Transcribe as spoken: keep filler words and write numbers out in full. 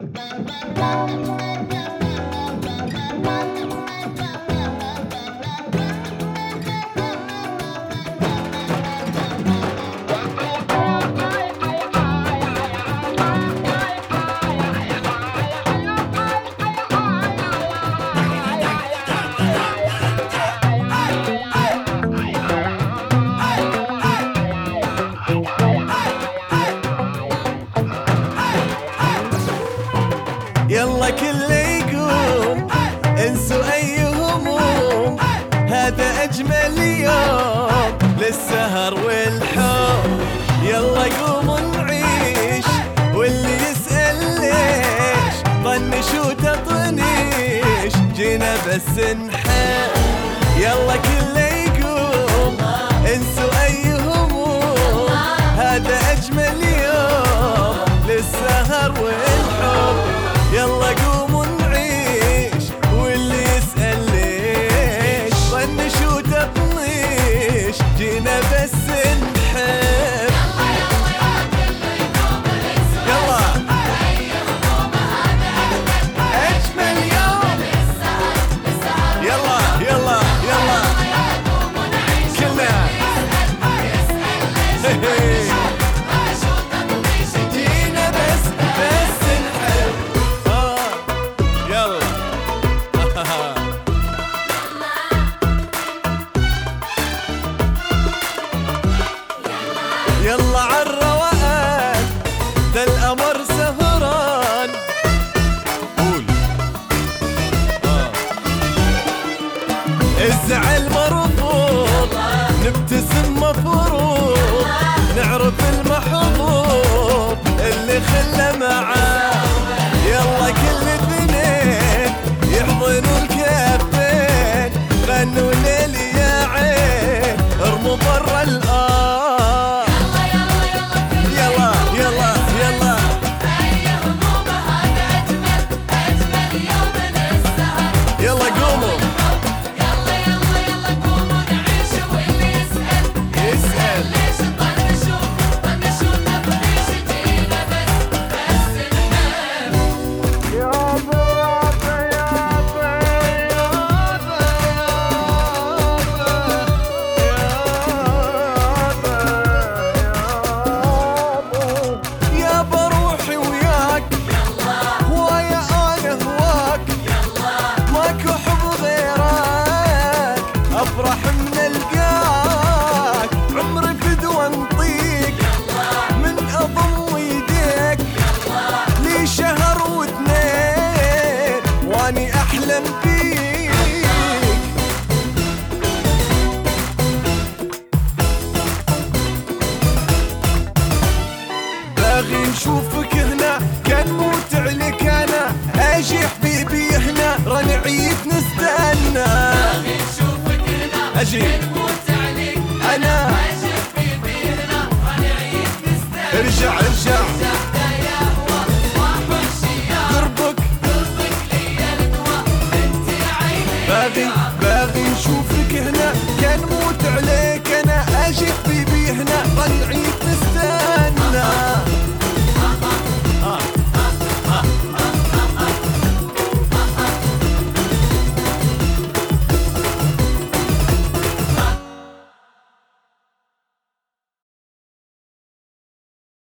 يلا كل يقوم انسوا اي هموم، هذا اجمل يوم للسهر والحب. يلا قوموا نعيش واللي يسأل ليش طنش وتطنيش، جينا بس نحب. يلا كل يقوم انسوا اي هموم، هذا اجمل يوم للسهر والحب. يلا قوموا نعيش واللي يسأل ليش طنش وتطنيش، جينا بس نحب. يلا أجمل يوم، يلا يلا يلا كلنا جينا بس بس نحب. يلا عالروقان ده القمر سهران، قول آه. الزعل مرفوض نبتسم مفروض، نعرف المحظوظ اللي خلى معاه. يلا كل اثنين يحضنوا الكفين، غنوا ليلي يا عين ارموا برا الارض. يلا قوموا يلا يلا يلا قوموا نعيش، واللي يسأل يسأل ليش طنشوا طنشوا تطنيش، جينا بس بس نحب. يابا يابا يابا يابا يابا يابا روحي وياك، هوايا انا هواك، ماكو حب غيرك، افرح من القاك، عمري فدوى انطيك من اضم يديك، لي شهر واثنين واني احلم فيك. باغي نشوفك هنا كان موت عليك انا، اجي حبيبي هنا رنعيد نستنى. باغي نشوفك هنا اجي نموت عليك أنا، اجي حبيبي هنا رنعيد نستنى. ارجع ارجع جعده يا هوا وحشي يا قربك، قلبك ليا الدوا انت عيني. باغي باغي نشوفك هنا كان موت عليك انا، اجي حبيبي هنا رنعيد